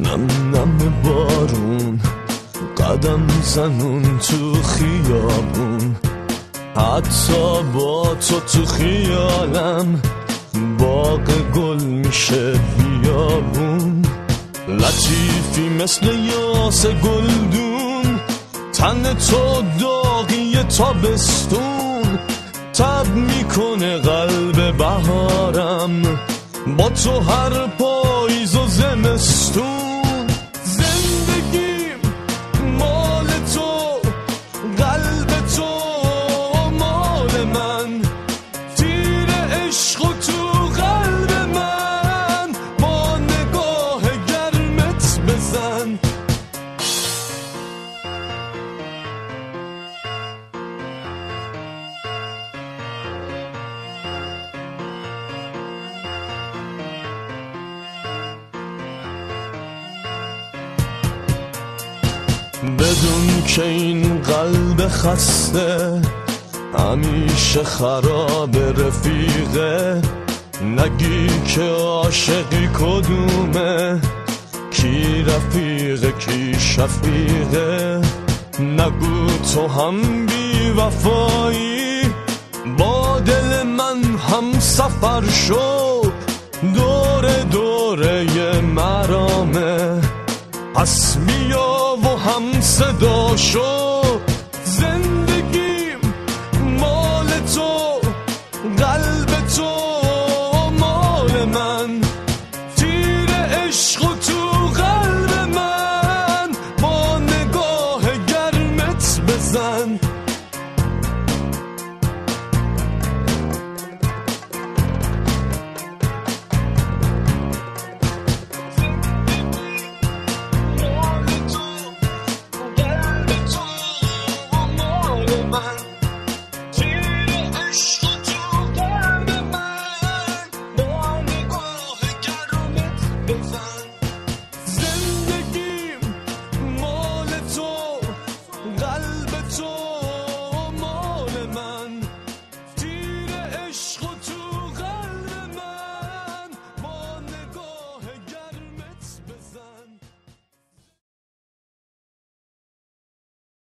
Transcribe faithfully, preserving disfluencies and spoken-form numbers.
نم نم بارون قدم زنون تو خیابون، حتی با تو تو خیالم باغ گل میشه بیابون. لطیفی مثل یاس گلدون، تن تو داغی تابستون، تب میکنه قلب بهارم با تو هر پاییز و زمستون. زندگیم مال تو، قلب تو مال من، تیر عشق و تو قلب من با نگاه گرمت بزن. بدون که این قلب خسته همیشه خراب رفیقه، نگی که عاشقی کدومه، کی رفیقه کی شفیقه، نگو تو هم بی وفایی با دل من هم سفر شو، دور دوره مرامه، پس بیا و هم صدا شو.